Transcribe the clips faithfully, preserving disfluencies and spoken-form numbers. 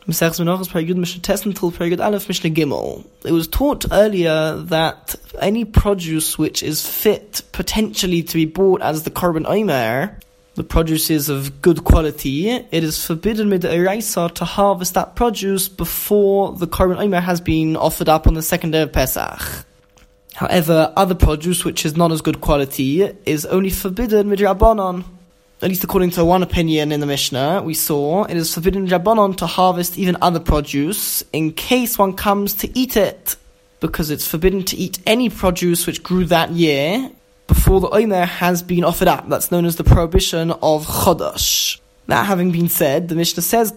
It was taught earlier that any produce which is fit potentially to be bought as the Korban Omer, the produce is of good quality, it is forbidden with the Eraisa to harvest that produce before the Korban Omer has been offered up on the second day of Pesach. However, other produce which is not as good quality is only forbidden with Rabbanon. At least according to one opinion in the Mishnah, we saw it is forbidden Rabbanon to harvest even other produce in case one comes to eat it, because it's forbidden to eat any produce which grew that year before the Omer has been offered up. That's known as the prohibition of Chodosh. That having been said, the Mishnah says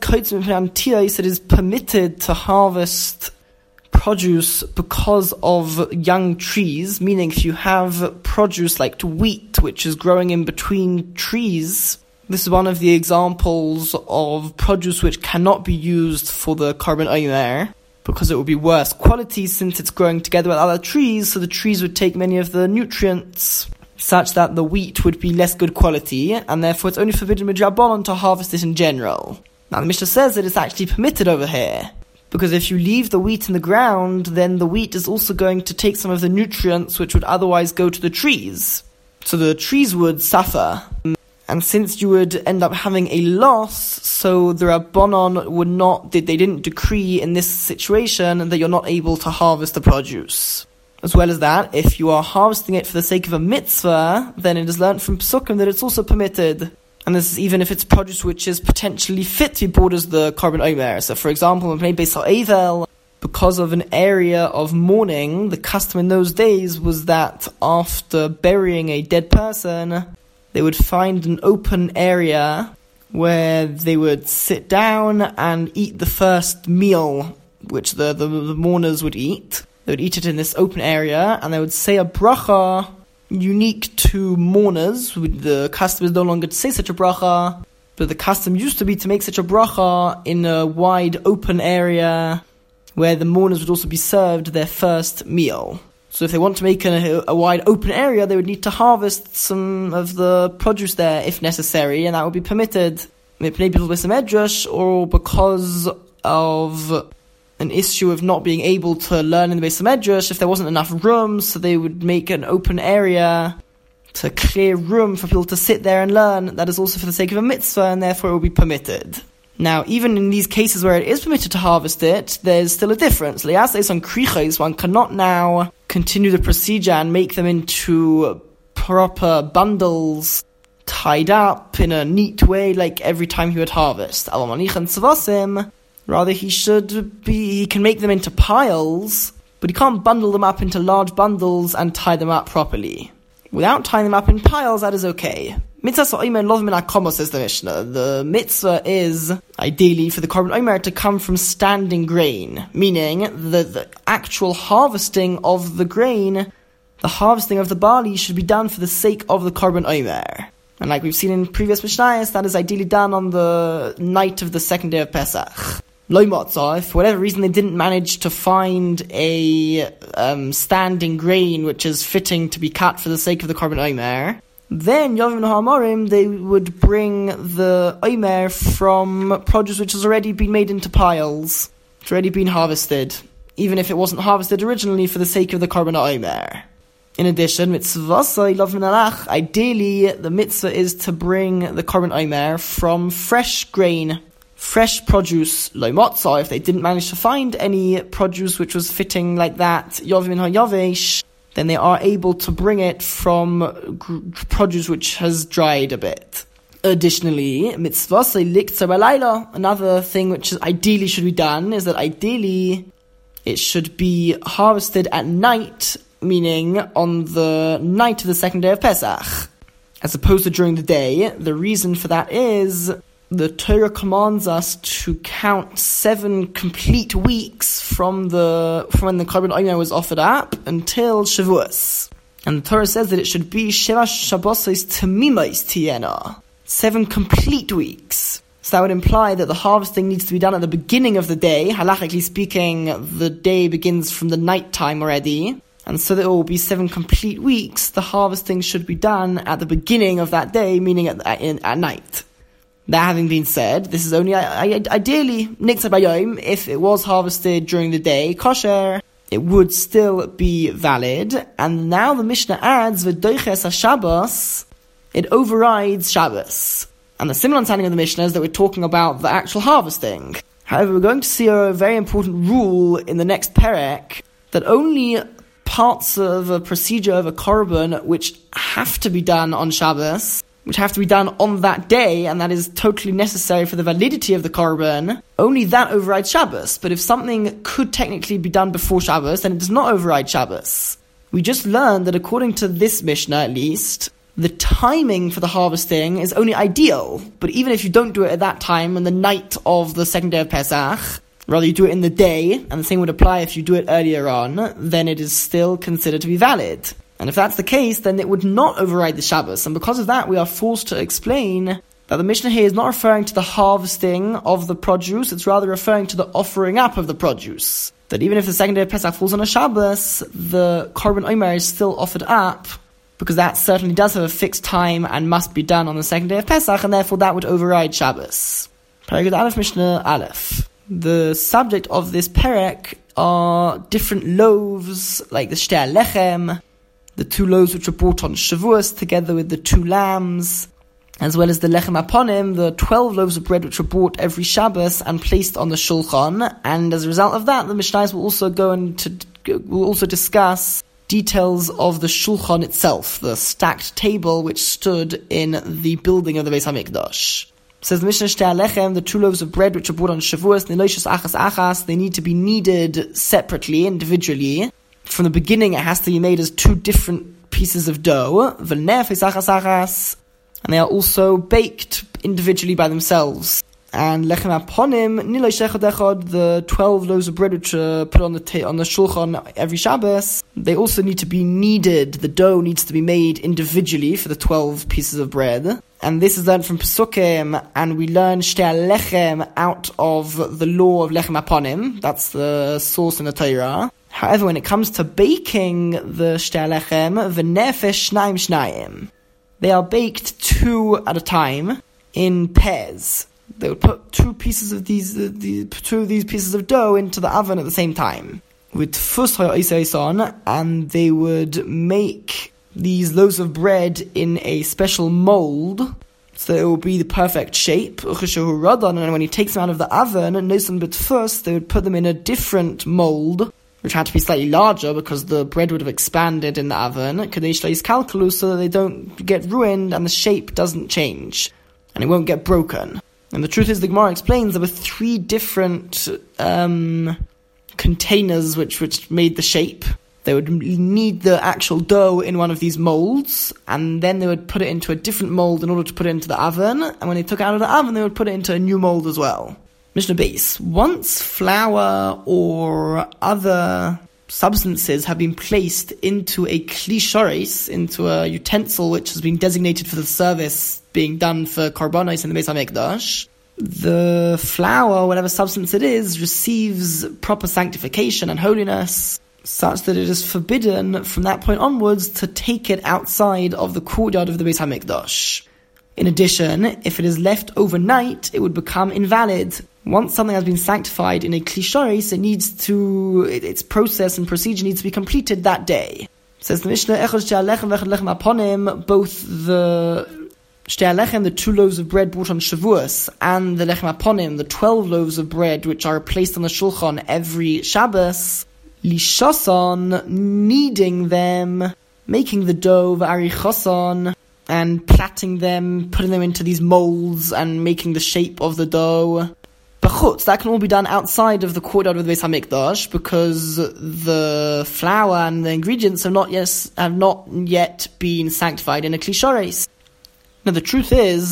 it is permitted to harvest produce because of young trees, meaning if you have produce like wheat which is growing in between trees, this is one of the examples of produce which cannot be used for the Korban Omer because it would be worse quality since it's growing together with other trees, so the trees would take many of the nutrients such that the wheat would be less good quality, and therefore it's only forbidden with Rabbanon to harvest it in general. Now the Mishnah says that it's actually permitted over here, because if you leave the wheat in the ground, then the wheat is also going to take some of the nutrients which would otherwise go to the trees. So the trees would suffer. And since you would end up having a loss, so the Rabbanon would not, they didn't decree in this situation that you're not able to harvest the produce. As well as that, if you are harvesting it for the sake of a mitzvah, then it is learnt from Psukim that it's also permitted. And this is even if it's produce which is potentially fit to be bought as the Korban Omer. So for example, when played Beis HaEvel, because of an area of mourning, the custom in those days was that after burying a dead person, they would find an open area where they would sit down and eat the first meal which the, the, the mourners would eat. They would eat it in this open area, and they would say a bracha unique to mourners. The custom is no longer to say such a bracha, but the custom used to be to make such a bracha in a wide open area where the mourners would also be served their first meal. So if they want to make a, a wide open area, they would need to harvest some of the produce there if necessary, and that would be permitted. Maybe or because of an issue of not being able to learn in the Beis HaMedrash, if there wasn't enough room, so they would make an open area to clear room for people to sit there and learn. That is also for the sake of a mitzvah, and therefore it will be permitted. Now, even in these cases where it is permitted to harvest it, there's still a difference. Le'aseh on kriches, one cannot now continue the procedure and make them into proper bundles, tied up in a neat way, like every time he would harvest. Rather, he should be, he can make them into piles, but he can't bundle them up into large bundles and tie them up properly. Without tying them up in piles, that is okay. Mitzvah so'imer lov min hakomo, says the Mishnah. The mitzvah is, ideally, for the Korban Omer to come from standing grain, meaning the, the actual harvesting of the grain, the harvesting of the barley should be done for the sake of the Korban Omer. And like we've seen in previous Mishnayos, that is ideally done on the night of the second day of Pesach. Lo motzah, if for whatever reason they didn't manage to find a um, standing grain which is fitting to be cut for the sake of the Korban Omer, then Yovim Ha'amorim, they would bring the Omer from produce which has already been made into piles, it's already been harvested, even if it wasn't harvested originally for the sake of the Korban Omer. In addition, mitzvah lov min alach, ideally the mitzvah is to bring the Korban Omer from fresh grain, fresh produce, lo motzah, if they didn't manage to find any produce which was fitting like that, Yovim ha'yavesh, then they are able to bring it from g- produce which has dried a bit. Additionally, mitzvah liktzah b'layla, another thing which is ideally should be done is that ideally it should be harvested at night, meaning on the night of the second day of Pesach, as opposed to during the day. The reason for that is the Torah commands us to count seven complete weeks from the from when the Korban Omer was offered up until Shavuos. And the Torah says that it should be Sheva Shabbos Temimos Tiena, seven complete weeks. So that would imply that the harvesting needs to be done at the beginning of the day. Halachically speaking, the day begins from the night time already. And so there will be seven complete weeks. The harvesting should be done at the beginning of that day, meaning at, at, at night. That having been said, this is only ideally Niktzah Bayom. If it was harvested during the day, kosher, it would still be valid. And now the Mishnah adds v'doiches HaShabbos, it overrides Shabbos. And the similar understanding of the Mishnah is that we're talking about the actual harvesting. However, we're going to see a very important rule in the next perek, that only parts of a procedure of a korban which have to be done on Shabbos, which have to be done on that day, and that is totally necessary for the validity of the korban, only that overrides Shabbos. But if something could technically be done before Shabbos, then it does not override Shabbos. We just learned that according to this Mishnah at least, the timing for the harvesting is only ideal. But even if you don't do it at that time, on the night of the second day of Pesach, rather you do it in the day, and the same would apply if you do it earlier on, then it is still considered to be valid. And if that's the case, then it would not override the Shabbos. And because of that, we are forced to explain that the Mishnah here is not referring to the harvesting of the produce, it's rather referring to the offering up of the produce. That even if the second day of Pesach falls on a Shabbos, the Korban Omer is still offered up, because that certainly does have a fixed time and must be done on the second day of Pesach, and therefore that would override Shabbos. Perek Aleph Mishnah Aleph. The subject of this perek are different loaves, like the Shtei Lechem, the two loaves which were brought on Shavuos together with the two lambs, as well as the Lechem Aponim, the twelve loaves of bread which were brought every Shabbos and placed on the Shulchan. And as a result of that, the Mishnayos will also go into, will also discuss details of the Shulchan itself, the stacked table which stood in the building of the Beis HaMikdash. Says the Mishnah, Shtei Lechem, the two loaves of bread which are brought on Shavuos, Neloshus Achas Achas, they need to be kneaded separately, individually. From the beginning, it has to be made as two different pieces of dough, V'nefes Achas Achas, and they are also baked individually by themselves. And Lechem Aponim, Nilosh Echad Echad, the twelve loaves of bread which are put on the ta- on the Shulchan every Shabbos, they also need to be kneaded. The dough needs to be made individually for the twelve pieces of bread. And this is learned from Pesukim, and we learn Shtei Lechem out of the law of Lechem Aponim. That's the source in the Torah. However, when it comes to baking the Shtei Lechem, V'nefesh Shnaim Shnayim, they are baked two at a time in pairs. They would put two pieces of these, uh, the, two of these pieces of dough into the oven at the same time with tfus ha'isayson, and they would make these loaves of bread in a special mold, so it will be the perfect shape. And when he takes them out of the oven, but first they would put them in a different mold, which had to be slightly larger because the bread would have expanded in the oven, so that they don't get ruined and the shape doesn't change and it won't get broken. And the truth is, the Gemara explains there were three different um, containers which, which made the shape. They would knead the actual dough in one of these molds, and then they would put it into a different mold in order to put it into the oven. And when they took it out of the oven, they would put it into a new mold as well. Mishnah Beis. Once flour or other substances have been placed into a kli shoris, into a utensil which has been designated for the service being done for korbanos in the Beis HaMikdash, the flour, whatever substance it is, receives proper sanctification and holiness, such that it is forbidden from that point onwards to take it outside of the courtyard of the Beis HaMikdash. In addition, if it is left overnight, it would become invalid. Once something has been sanctified in a kli shoris, it needs to, it, its process and procedure needs to be completed that day. It says the Mishnah, Echad Shtei Lechem v'Echad Lechem Aponim, both the Shtei Lechem, the two loaves of bread brought on Shavuos, and the Lechem Aponim, the twelve loaves of bread which are placed on the Shulchan every Shabbos, Lishoson, kneading them, making the dough, V'arichoson, and plaiting them, putting them into these molds and making the shape of the dough. B'chutz, that can all be done outside of the courtyard of the Beis HaMikdash, because the flour and the ingredients have not yet, have not yet been sanctified in a kli shoris. Now the truth is,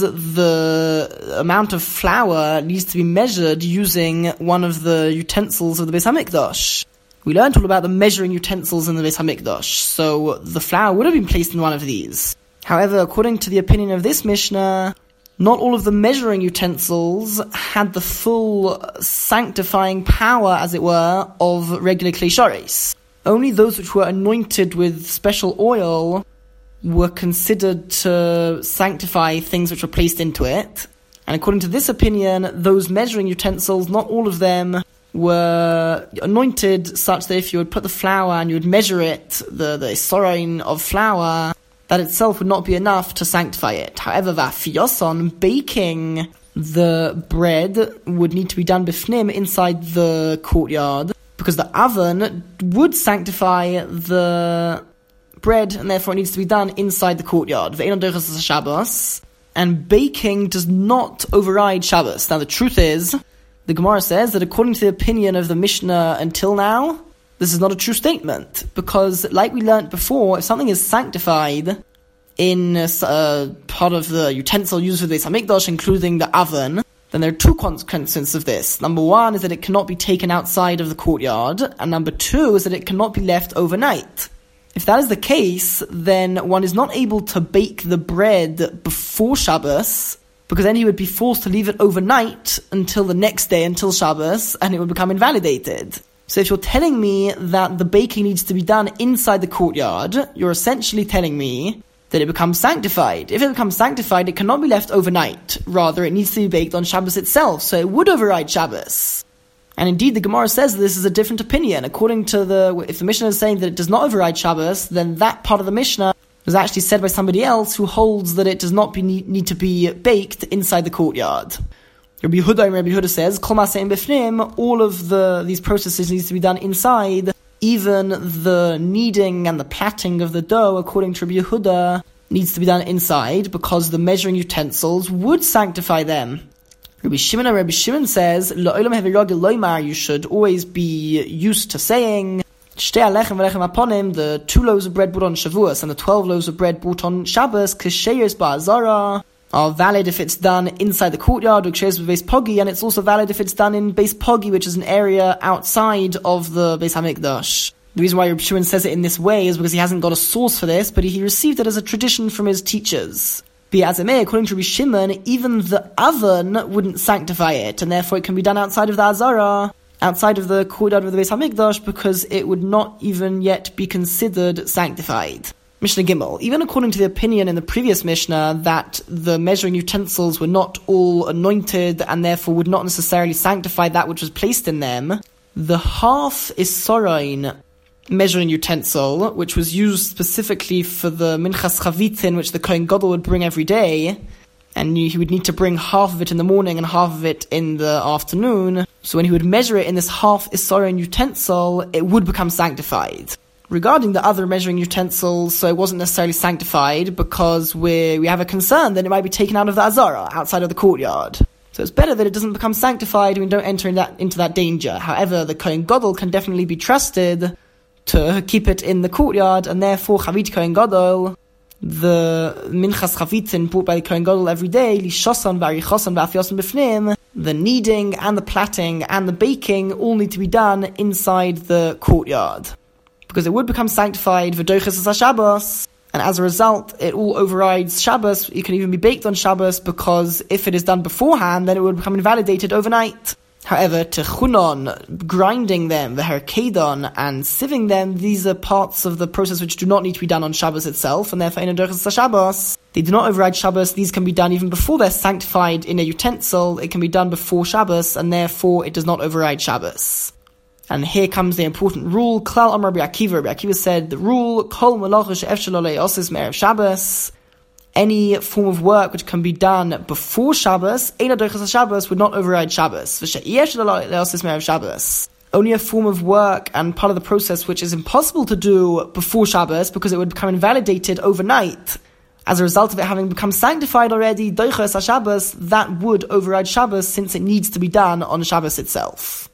the amount of flour needs to be measured using one of the utensils of the Beis HaMikdash. We learned all about the measuring utensils in the Beis HaMikdash, so the flour would have been placed in one of these. However, according to the opinion of this Mishnah, not all of the measuring utensils had the full sanctifying power, as it were, of regular kli shoris. Only those which were anointed with special oil were considered to sanctify things which were placed into it, And according to this opinion, those measuring utensils, not all of them were anointed such that if you would put the flour and you would measure it, the, the isorain of flour, that itself would not be enough to sanctify it. However, va'afiyoson, baking the bread would need to be done bifnim, inside the courtyard, because the oven would sanctify the bread, and therefore it needs to be done inside the courtyard. Ve'enon doiches Shabbos, and baking does not override Shabbos. Now the truth is, the Gemara says that according to the opinion of the Mishnah until now, this is not a true statement, because like we learnt before, if something is sanctified in uh, part of the utensil used for the Beis Hamikdash, including the oven, then there are two consequences of this. Number one is that it cannot be taken outside of the courtyard, and number two is that it cannot be left overnight. If that is the case, then one is not able to bake the bread before Shabbos, because then he would be forced to leave it overnight until the next day, until Shabbos, and it would become invalidated. So if you're telling me that the baking needs to be done inside the courtyard, you're essentially telling me that it becomes sanctified. If it becomes sanctified, it cannot be left overnight. Rather, it needs to be baked on Shabbos itself, so it would override Shabbos. And indeed, the Gemara says that this is a different opinion. According to the, if the Mishnah is saying that it does not override Shabbos, then that part of the Mishnah was actually said by somebody else who holds that it does not be, need, need to be baked inside the courtyard. Rabbi Yehuda, Rabbi Yehuda says, Kol ma'aseh bifnim, all of the these processes needs to be done inside. Even the kneading and the plaiting of the dough, according to Rabbi Yehuda, needs to be done inside, because the measuring utensils would sanctify them. Rabbi Shimon and Rabbi Shimon says, La'olam heviragil loymar, you should always be used to saying, Shtei alechem v'lechem aponim, the two loaves of bread brought on Shavuos and the twelve loaves of bread brought on Shabbos, k'sheyos ba'azara, are valid if it's done inside the courtyard, uksheyos b'beis pogi, and it's also valid if it's done in Beis Pogi, which is an area outside of the Beis Hamikdash. The reason why Rabbi Shimon says it in this way is because he hasn't got a source for this, but he received it as a tradition from his teachers. Bi'azemeh, according to Rabbi Shimon, even the oven wouldn't sanctify it, and therefore it can be done outside of the Azara, outside of the courtyard of the Beis Hamikdash, because it would not even yet be considered sanctified. Mishnah Gimel, even according to the opinion in the previous Mishnah that the measuring utensils were not all anointed and therefore would not necessarily sanctify that which was placed in them, the half isorain measuring utensil, which was used specifically for the minchas chavitin, which the Kohen Gadol would bring every day, and he would need to bring half of it in the morning and half of it in the afternoon. So when he would measure it in this half isorain utensil, it would become sanctified. Regarding the other measuring utensils, so it wasn't necessarily sanctified because we we have a concern that it might be taken out of the Azara, outside of the courtyard. So it's better that it doesn't become sanctified and we don't enter in that, into that danger. However, the Kohen Gadol can definitely be trusted to keep it in the courtyard, and therefore Chavit Kohen Gadol, the minchas chavitin brought by the Kohen Gadol every day, lishosan v'arichosan v'afyosan b'fnim, the kneading and the plaiting and the baking all need to be done inside the courtyard, because it would become sanctified v'doiches Shabbos, and as a result, it all overrides Shabbos. It can even be baked on Shabbos, because if it is done beforehand, then it would become invalidated overnight. However, techunon, grinding them, the herkedon, and sieving them, these are parts of the process which do not need to be done on Shabbos itself, and therefore in a Shabbos, they do not override Shabbos. These can be done even before they're sanctified in a utensil. It can be done before Shabbos, and therefore it does not override Shabbos. And here comes the important rule. Klal Amar Rabbi Akiva. Rabbi Akiva said the rule: Kol malacha she'efshar lo le'osis me'erev Shabbos. Any form of work which can be done before Shabbos, Eina doiches Shabbos, would not override Shabbos. V'she'efshar lo le'osis me'erev Shabbos. Only a form of work and part of the process which is impossible to do before Shabbos, because it would become invalidated overnight. As a result of it having become sanctified already, doiches Shabbos, that would override Shabbos, since it needs to be done on Shabbos itself.